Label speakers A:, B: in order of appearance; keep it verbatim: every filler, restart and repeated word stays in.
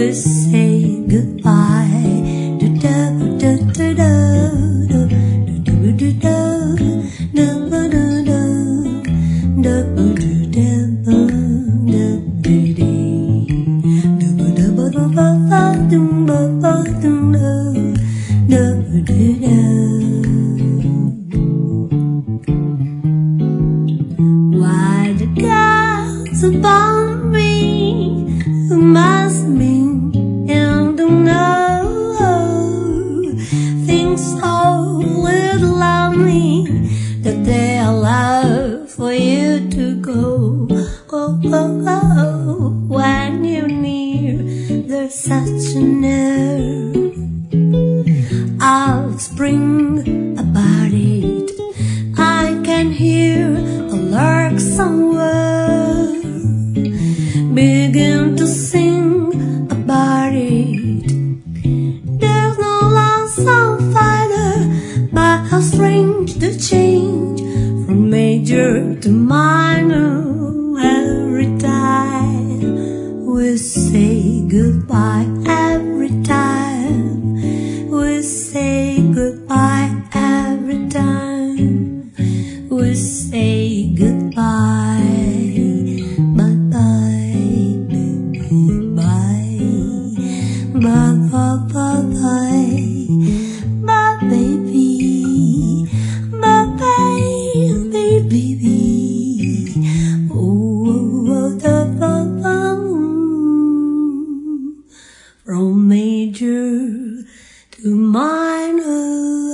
A: we say goodbye. Do do do do do do do do do do do why the gods upon me must mean and don't know things so little of me that they allow for you to go. Oh, oh, oh, when you're near, there's such an air of spring about it. I can hear a lark somewhere begin to sing about it. There's no lonesome fighter, but how strange the change from major to minor. Every time we say goodbye, every time we say goodbye, every time we say goodbye. Bye bye, baby, bye, bye bye bye bye, bye baby, bye baby, baby. From major to minor.